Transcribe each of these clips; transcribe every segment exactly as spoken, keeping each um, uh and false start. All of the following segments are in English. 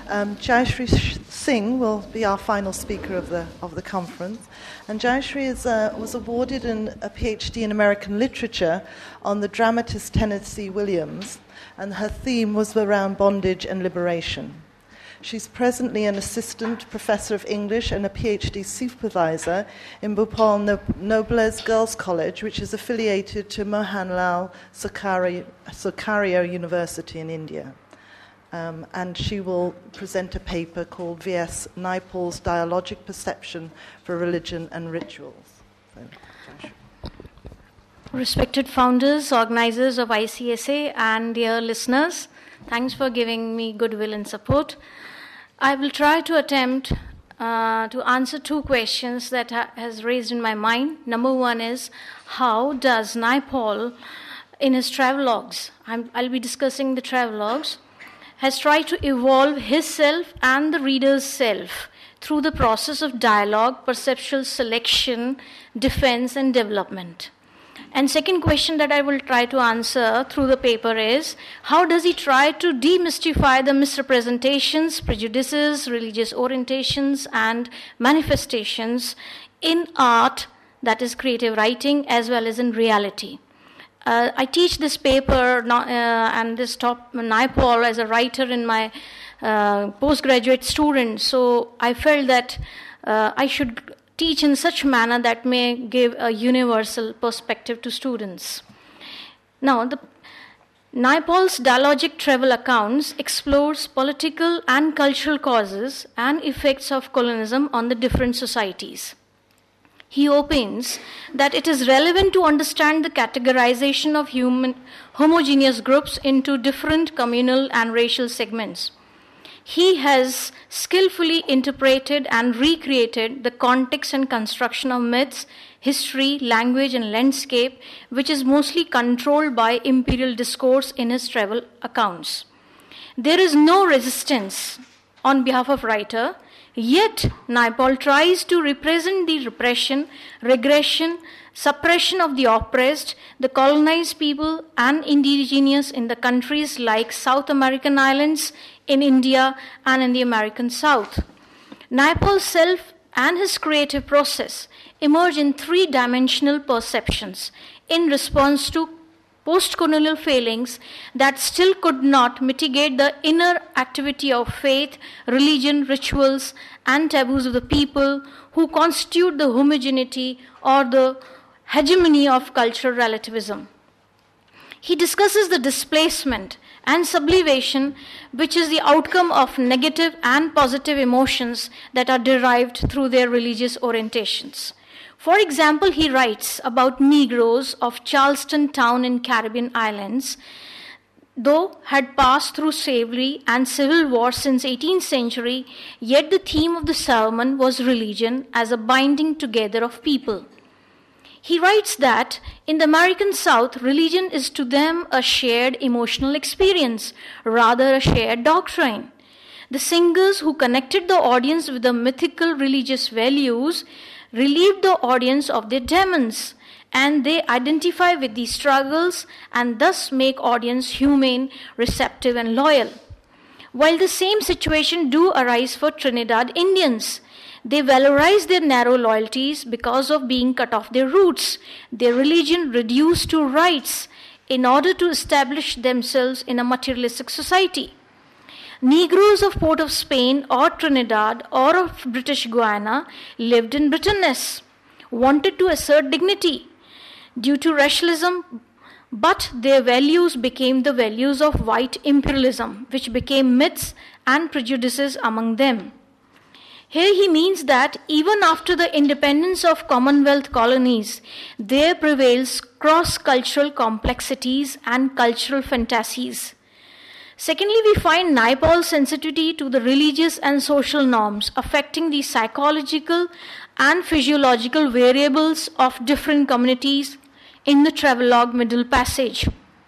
Um, Jayashree Singh will be our final speaker of the of the conference. And Jayashree is, uh, was awarded an, a PhD in American literature on the dramatist Tennessee Williams, and her theme was around bondage and liberation. She's presently an assistant professor of English and a PhD supervisor in Bhopal Noblesse Girls College, which is affiliated to Mohanlal Sukhariya University in India. Um, and she will present a paper called V S Naipaul's Dialogic Perception for Religion and Rituals. So, respected founders, organizers of I C S A, and dear listeners, thanks for giving me goodwill and support. I will try to attempt uh, to answer two questions that ha- has raised in my mind. Number one is, how does Naipaul, in his travelogues, I'm, I'll be discussing the travelogues, has tried to evolve his self and the reader's self through the process of dialogue, perceptual selection, defense, and development. And second question that I will try to answer through the paper is, how does he try to demystify the misrepresentations, prejudices, religious orientations, and manifestations in art, that is creative writing, as well as in reality? Uh, I teach this paper uh, and this top Naipaul as a writer in my uh, postgraduate students, so I felt that uh, I should teach in such manner that may give a universal perspective to students. Now, the Naipaul's dialogic travel accounts explores political and cultural causes and effects of colonialism on the different societies. He opines that it is relevant to understand the categorization of human homogeneous groups into different communal and racial segments. He has skillfully interpreted and recreated the context and construction of myths, history, language, and landscape, which is mostly controlled by imperial discourse in his travel accounts. There is no resistance on behalf of writer, yet Naipaul tries to represent the repression, regression, suppression of the oppressed, the colonized people, and indigenous in the countries like South American islands, in India, and in the American South. Naipaul's self and his creative process emerge in three-dimensional perceptions in response to post-colonial failings that still could not mitigate the inner activity of faith, religion, rituals, and taboos of the people who constitute the homogeneity or the hegemony of cultural relativism. He discusses the displacement and sublimation, which is the outcome of negative and positive emotions that are derived through their religious orientations. For example, he writes about Negroes of Charleston town in Caribbean islands, though had passed through slavery and civil war since eighteenth century, yet the theme of the sermon was religion as a binding together of people. He writes that in the American South, religion is to them a shared emotional experience, rather a shared doctrine. The singers who connected the audience with the mythical religious values relieved the audience of their demons, and they identify with these struggles and thus make audience humane, receptive, and loyal. While the same situation do arise for Trinidad Indians, they valorize their narrow loyalties because of being cut off their roots, their religion reduced to rites in order to establish themselves in a materialistic society. Negroes of Port of Spain or Trinidad or of British Guiana lived in Brittanness, wanted to assert dignity due to racialism, but their values became the values of white imperialism, which became myths and prejudices among them. Here he means that even after the independence of Commonwealth colonies, there prevails cross-cultural complexities and cultural fantasies. Secondly, we find Naipaul's sensitivity to the religious and social norms affecting the psychological and physiological variables of different communities in the travelogue Middle Passage.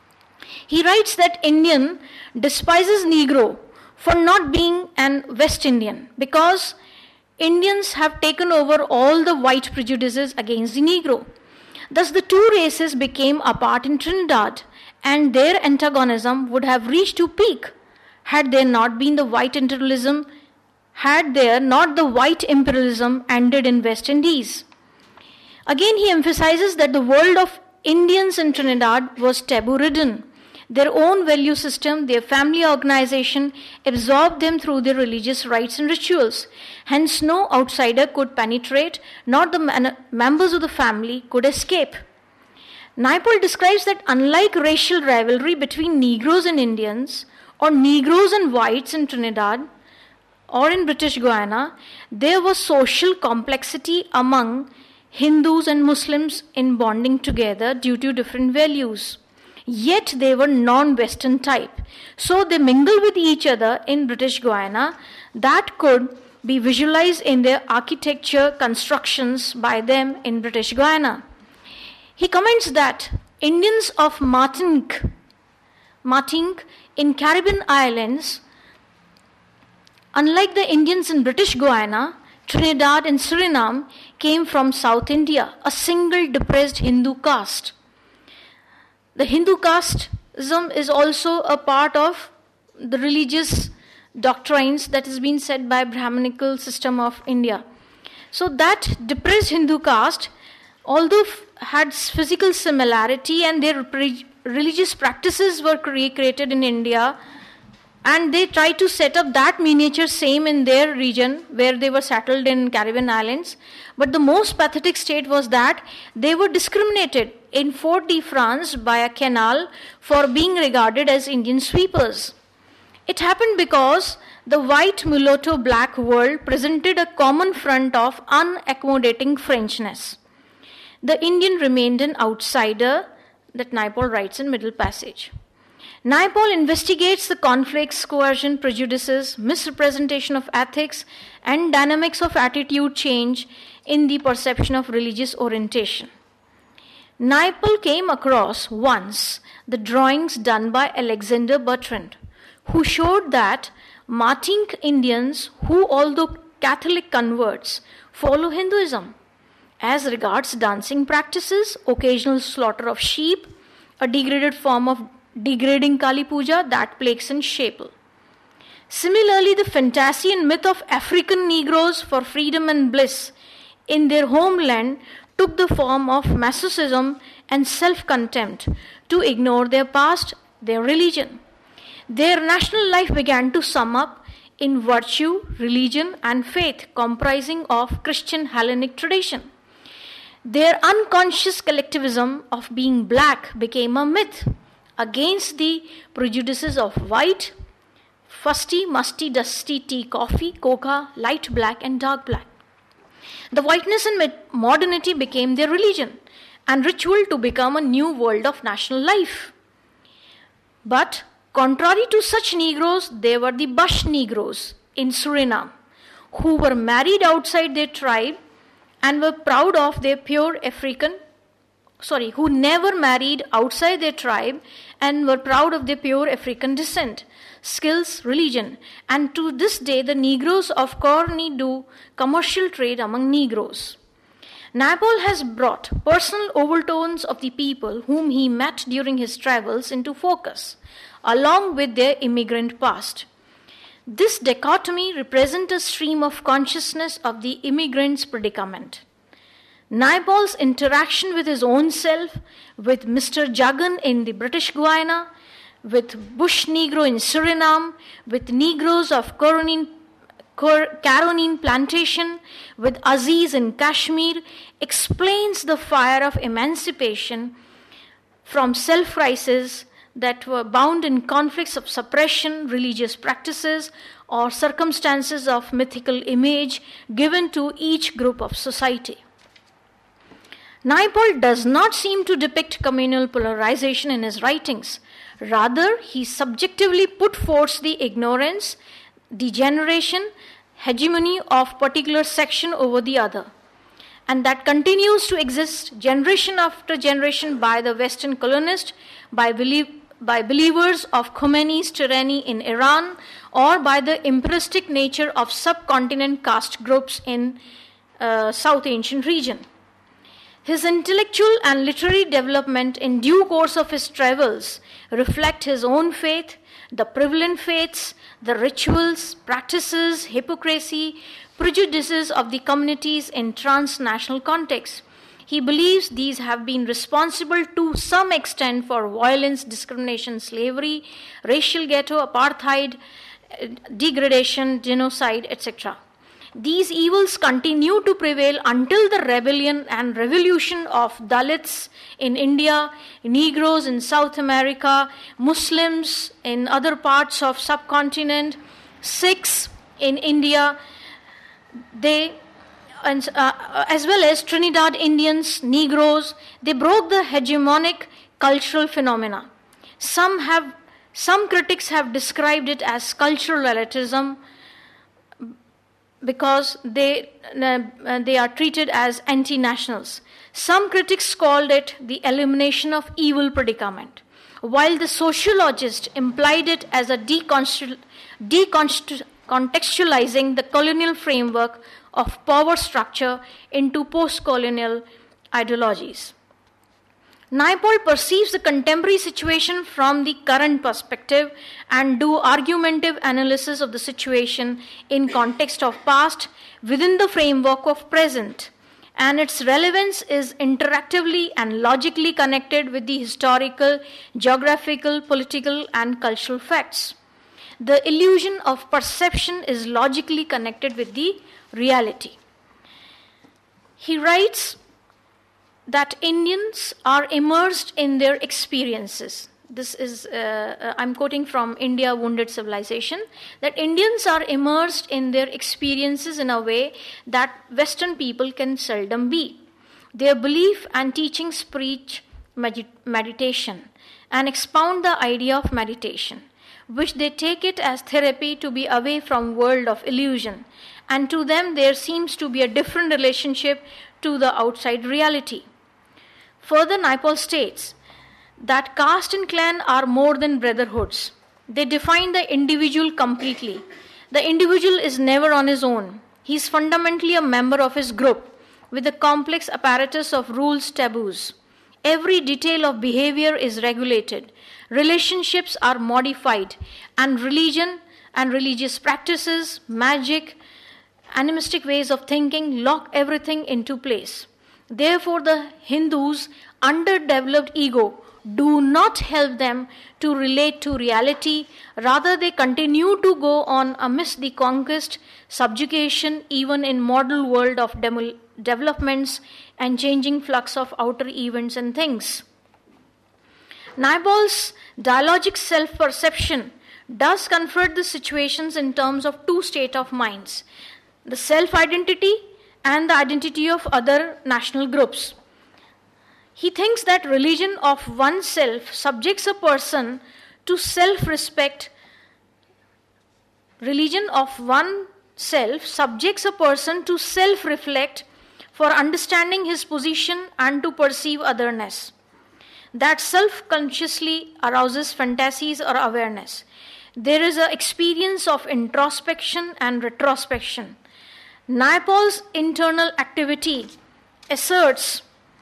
He writes that Indian despises Negro for not being an West Indian because Indians have taken over all the white prejudices against the Negro. Thus the two races became apart in Trinidad, and their antagonism would have reached to peak had there not been the white imperialism, had there not the white imperialism ended in West Indies. Again, he emphasizes that the world of Indians in Trinidad was taboo-ridden. Their own value system, their family organization absorbed them through their religious rites and rituals. Hence, no outsider could penetrate, nor the man- members of the family could escape. Naipaul describes that unlike racial rivalry between Negroes and Indians, or Negroes and whites in Trinidad, or in British Guiana, there was social complexity among Hindus and Muslims in bonding together due to different values. Yet they were non-Western type. So they mingled with each other in British Guiana. That could be visualized in their architecture constructions by them in British Guiana. He comments that Indians of Martinique, Martinique in Caribbean islands, unlike the Indians in British Guiana, Trinidad and Suriname, came from South India, a single depressed Hindu caste. The Hindu casteism is also a part of the religious doctrines that has been said by Brahminical system of India. So that depressed Hindu caste, although had physical similarity and their pre- religious practices were cre- created in India, and they tried to set up that miniature same in their region where they were settled in Caribbean islands. But the most pathetic state was that they were discriminated in Fort de France by a canal for being regarded as Indian sweepers. It happened because the white mulatto black world presented a common front of unaccommodating Frenchness. The Indian remained an outsider, that Naipaul writes in Middle Passage. Naipaul investigates the conflicts, coercion, prejudices, misrepresentation of ethics, and dynamics of attitude change in the perception of religious orientation. Naipaul came across once the drawings done by Alexander Bertrand, who showed that Martinique Indians, who although Catholic converts, follow Hinduism as regards dancing practices, occasional slaughter of sheep, a degraded form of degrading Kali Puja that plagues in Shapel. Similarly, the fantasy and myth of African Negroes for freedom and bliss in their homeland took the form of masochism and self-contempt to ignore their past, their religion. Their national life began to sum up in virtue, religion, and faith comprising of Christian Hellenic tradition. Their unconscious collectivism of being black became a myth against the prejudices of white, fusty, musty, dusty tea, coffee, coca, light black, and dark black. The whiteness and modernity became their religion and ritual to become a new world of national life. But contrary to such Negroes, there were the Bush Negroes in Suriname who were married outside their tribe and were proud of their pure African, sorry, who never married outside their tribe and were proud of their pure African descent, skills, religion. And to this day, the Negroes of Corny do commercial trade among Negroes. Naipaul has brought personal overtones of the people whom he met during his travels into focus, along with their immigrant past. This dichotomy represents a stream of consciousness of the immigrant's predicament. Naipaul's interaction with his own self, with Mister Jagan in the British Guiana, with Bush Negro in Suriname, with Negroes of Caroline, Caroline Plantation, with Aziz in Kashmir, explains the fire of emancipation from self-crisis that were bound in conflicts of suppression, religious practices, or circumstances of mythical image given to each group of society. Naipaul does not seem to depict communal polarization in his writings. Rather, he subjectively put forth the ignorance, degeneration, hegemony of particular section over the other, and that continues to exist generation after generation by the Western colonist, by belief, by believers of Khomeini's tyranny in Iran, or by the imperialistic nature of subcontinent caste groups in uh, South Asian region. His intellectual and literary development in due course of his travels reflect his own faith, the prevalent faiths the rituals, practices, hypocrisy, prejudices of the communities in transnational context. He believes these have been responsible to some extent for violence, discrimination, slavery, racial ghetto, apartheid, degradation, genocide, et cetera. These evils continue to prevail until the rebellion and revolution of Dalits in India, Negroes in South America, Muslims in other parts of subcontinent, Sikhs in India, they, and, uh, as well as Trinidad Indians, Negroes, they broke the hegemonic cultural phenomena. Some have, some critics have described it as cultural relativism, because they, uh, they are treated as anti-nationals. Some critics called it the elimination of evil predicament, while the sociologist implied it as a deconstru- decontextualizing the colonial framework of power structure into post-colonial ideologies. Naipaul perceives the contemporary situation from the current perspective and do argumentative analysis of the situation in context of past within the framework of present, and its relevance is interactively and logically connected with the historical, geographical, political, and cultural facts. The illusion of perception is logically connected with the reality. He writes that Indians are immersed in their experiences. This is, uh, I'm quoting from India, Wounded Civilization, that Indians are immersed in their experiences in a way that Western people can seldom be. Their belief and teachings preach med- meditation and expound the idea of meditation, which they take it as therapy to be away from world of illusion, and to them there seems to be a different relationship to the outside reality. Further, Naipaul states that caste and clan are more than brotherhoods. They define the individual completely. The individual is never on his own. He is fundamentally a member of his group with a complex apparatus of rules, taboos. Every detail of behavior is regulated. Relationships are modified, and religion and religious practices, magic, animistic ways of thinking lock everything into place. Therefore, the Hindus' underdeveloped ego do not help them to relate to reality. Rather, they continue to go on amidst the conquest, subjugation, even in model world of de- developments and changing flux of outer events and things. Naipaul's dialogic self-perception does confront the situations in terms of two states of minds: the self-identity and the identity of other national groups. He thinks that religion of oneself subjects a person to self-respect. Religion of oneself subjects a person to self-reflect for understanding his position and to perceive otherness. That self-consciously arouses fantasies or awareness. There is an experience of introspection and retrospection. Naipaul's internal activity asserts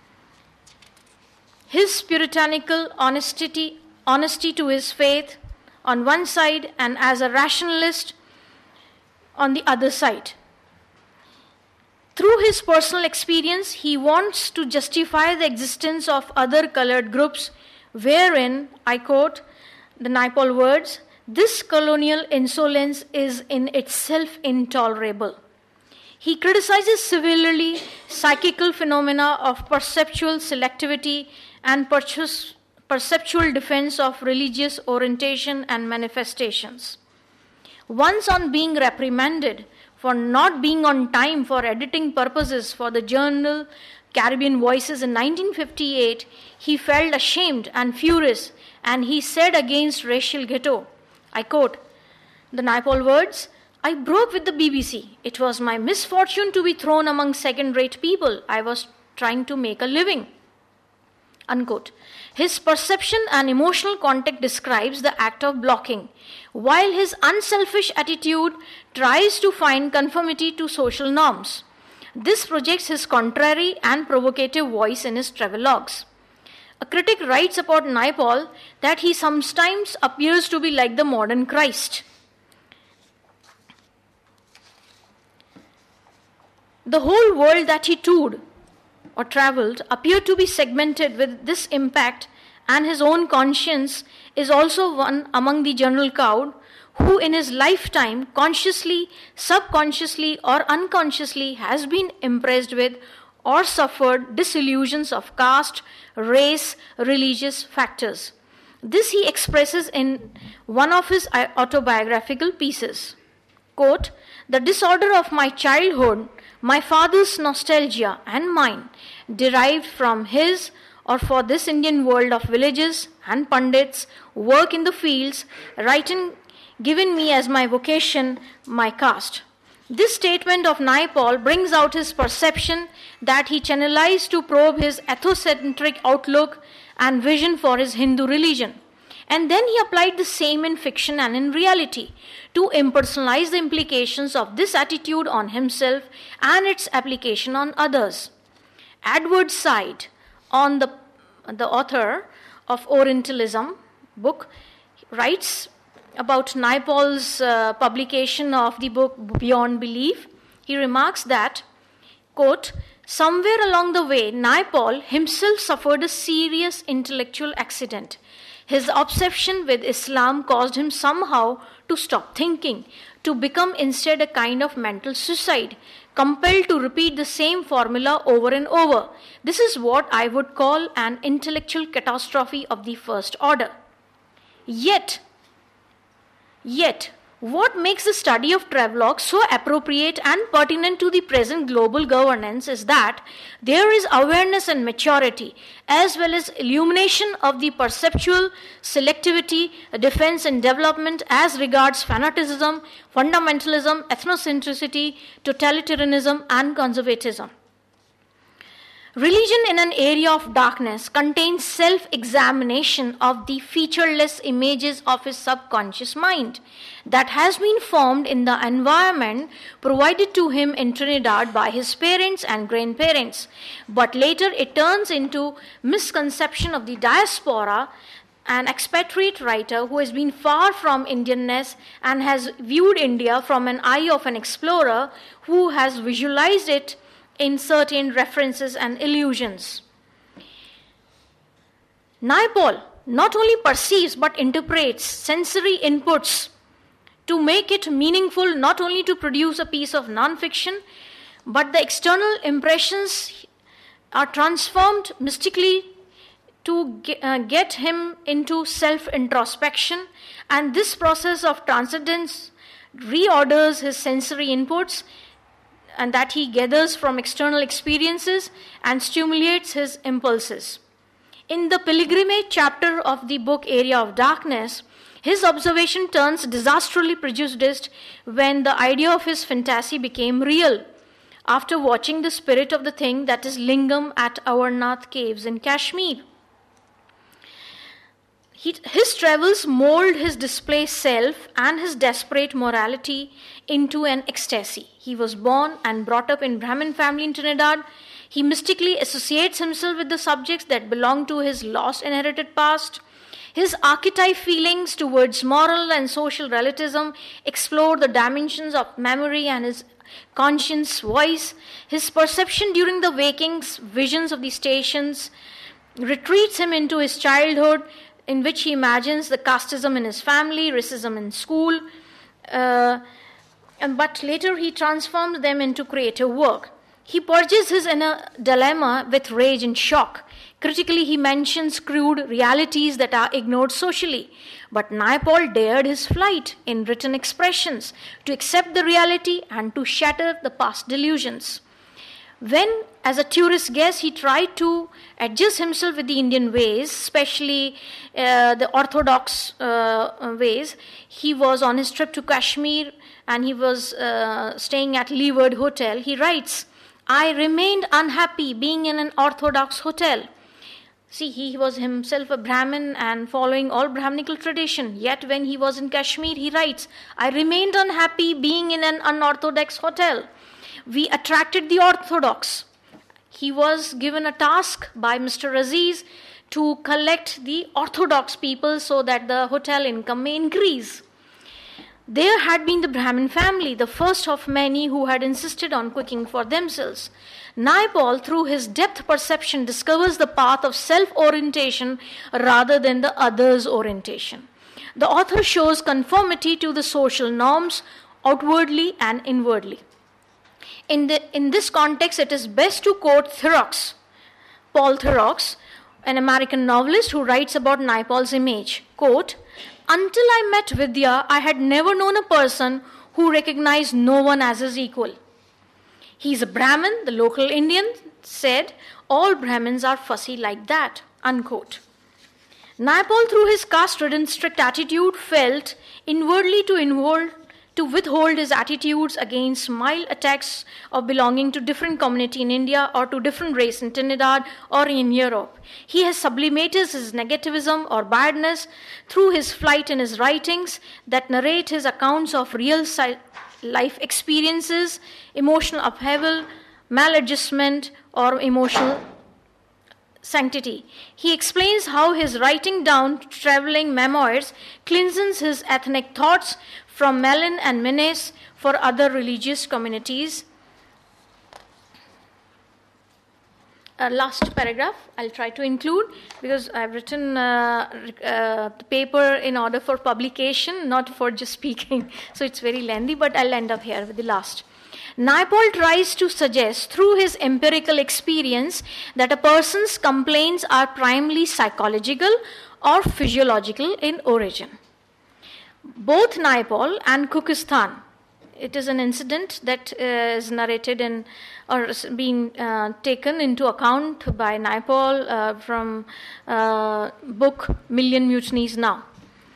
his puritanical honesty, honesty to his faith on one side and as a rationalist on the other side. Through his personal experience, he wants to justify the existence of other colored groups wherein, I quote the Naipaul words, "This colonial insolence is in itself intolerable." He criticizes severely psychical phenomena of perceptual selectivity and perceptual defense of religious orientation and manifestations. Once on being reprimanded for not being on time for editing purposes for the journal Caribbean Voices in nineteen fifty-eight, he felt ashamed and furious, and he said against racial ghetto, I quote the Naipaul words, "I broke with the B B C. It was my misfortune to be thrown among second-rate people. I was trying to make a living." Unquote. His perception and emotional context describes the act of blocking, while his unselfish attitude tries to find conformity to social norms. This projects his contrary and provocative voice in his travelogues. A critic writes about Naipaul that he sometimes appears to be like the modern Christ. The whole world that he toured or traveled appeared to be segmented with this impact, and his own conscience is also one among the general crowd who in his lifetime consciously, subconsciously or unconsciously has been impressed with or suffered disillusions of caste, race, religious factors. This he expresses in one of his autobiographical pieces. Quote, "The disorder of my childhood, my father's nostalgia and mine, derived from his or for this Indian world of villages and pundits, work in the fields, writing given me as my vocation, my caste." This statement of Naipaul brings out his perception that he channelized to probe his ethnocentric outlook and vision for his Hindu religion. And then he applied the same in fiction and in reality to impersonalize the implications of this attitude on himself and its application on others. Edward Said, on the, the author of Orientalism book, writes about Naipaul's uh, publication of the book Beyond Belief. He remarks that, quote, "Somewhere along the way, Naipaul himself suffered a serious intellectual accident. His obsession with Islam caused him somehow to stop thinking, to become instead a kind of mental suicide, compelled to repeat the same formula over and over. This is what I would call an intellectual catastrophe of the first order. Yet, Yet, what makes the study of travelogue so appropriate and pertinent to the present global governance is that there is awareness and maturity, as well as illumination of the perceptual selectivity, defense and development as regards fanaticism, fundamentalism, ethnocentricity, totalitarianism and conservatism. Religion in an area of darkness contains self-examination of the featureless images of his subconscious mind that has been formed in the environment provided to him in Trinidad by his parents and grandparents. But later it turns into misconception of the diaspora, an expatriate writer who has been far from Indianness and has viewed India from an eye of an explorer who has visualized it in certain references and illusions. Naipaul not only perceives but interprets sensory inputs to make it meaningful, not only to produce a piece of non-fiction, but the external impressions are transformed mystically to get him into self-introspection, and this process of transcendence reorders his sensory inputs and that he gathers from external experiences and stimulates his impulses. In the pilgrimage chapter of the book Area of Darkness, his observation turns disastrously prejudiced when the idea of his fantasy became real after watching the spirit of the thing, that is Lingam at Amarnath caves in Kashmir. He, his travels mold his displaced self and his desperate morality into an ecstasy. He was born and brought up in Brahmin family in Trinidad. He mystically associates himself with the subjects that belong to his lost inherited past. His archetype feelings towards moral and social relativism explore the dimensions of memory and his conscience voice. His perception during the wakings, visions of the stations, retreats him into his childhood, in which he imagines the casteism in his family, racism in school, uh, and, but later he transforms them into creative work. He purges his inner dilemma with rage and shock. Critically, he mentions crude realities that are ignored socially. But Naipaul dared his flight in written expressions to accept the reality and to shatter the past delusions. When, as a tourist guest, he tried to adjust himself with the Indian ways, especially uh, the orthodox uh, ways, he was on his trip to Kashmir and he was uh, staying at Leeward Hotel. He writes, "I remained unhappy being in an orthodox hotel." See, he was himself a Brahmin and following all Brahminical tradition. Yet when he was in Kashmir, he writes, "I remained unhappy being in an unorthodox hotel." We attracted the orthodox. He was given a task by Mister Aziz to collect the orthodox people so that the hotel income may increase. There had been the Brahmin family, the first of many who had insisted on cooking for themselves. Naipaul, through his depth perception, discovers the path of self-orientation rather than the other's orientation. The author shows conformity to the social norms, outwardly and inwardly. In, the, in this context, it is best to quote Theroux, Paul Theroux, an American novelist who writes about Naipaul's image. Quote, "Until I met Vidya, I had never known a person who recognized no one as his equal. He is a Brahmin," the local Indian said. "All Brahmins are fussy like that." Unquote. Naipaul, through his caste-ridden strict attitude, felt inwardly to inward to withhold his attitudes against mild attacks of belonging to different community in India or to different race in Trinidad or in Europe. He has sublimated his negativism or badness through his flight in his writings that narrate his accounts of real life experiences, emotional upheaval, maladjustment, or emotional sanctity. He explains how his writing down traveling memoirs cleanses his ethnic thoughts from Melin and menace for other religious communities. Uh, last paragraph I'll try to include because I've written uh, uh, the paper in order for publication, not for just speaking. So it's very lengthy, but I'll end up here with the last. Naipaul tries to suggest through his empirical experience that a person's complaints are primarily psychological or physiological in origin. Both Naipaul and Kukistan, it is an incident that uh, is narrated in or is being uh, taken into account by Naipaul uh, from uh, book Million Mutinies Now.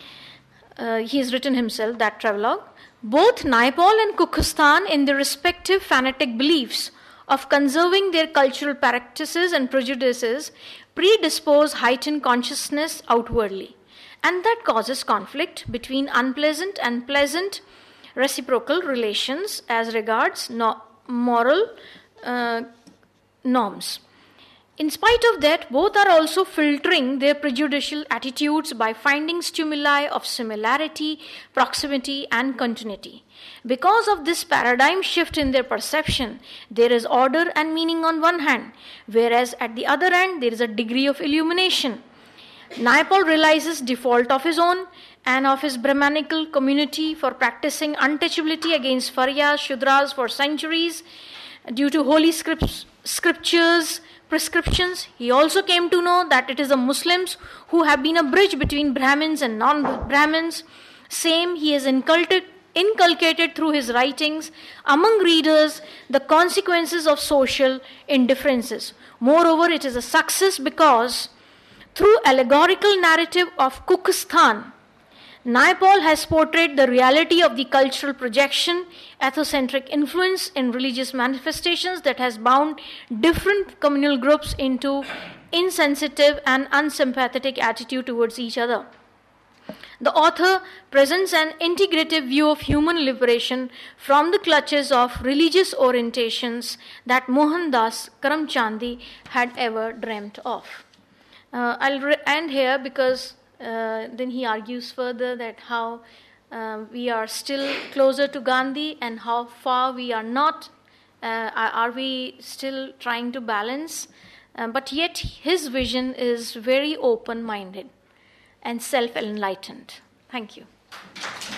Uh, he has written himself that travelogue. Both Naipaul and Kukistan, in their respective fanatic beliefs of conserving their cultural practices and prejudices, predispose heightened consciousness outwardly. And that causes conflict between unpleasant and pleasant reciprocal relations as regards no- moral uh, norms. In spite of that, both are also filtering their prejudicial attitudes by finding stimuli of similarity, proximity, and continuity. Because of this paradigm shift in their perception, there is order and meaning on one hand, whereas at the other hand, there is a degree of illumination. Naipaul realizes default of his own and of his Brahmanical community for practicing untouchability against Faryas, Shudras for centuries due to holy scripts, scriptures, prescriptions. He also came to know that it is the Muslims who have been a bridge between Brahmins and non-Brahmins. Same he has inculcated, inculcated through his writings among readers the consequences of social indifferences. Moreover, it is a success because through allegorical narrative of Kukistan, Naipaul has portrayed the reality of the cultural projection, ethnocentric influence in religious manifestations that has bound different communal groups into insensitive and unsympathetic attitude towards each other. The author presents an integrative view of human liberation from the clutches of religious orientations that Mohandas Karamchandi had ever dreamt of. Uh, I'll re- end here because uh, then he argues further that how uh, we are still closer to Gandhi and how far we are not. Uh, are we still trying to balance? Uh, but yet his vision is very open-minded and self-enlightened. Thank you.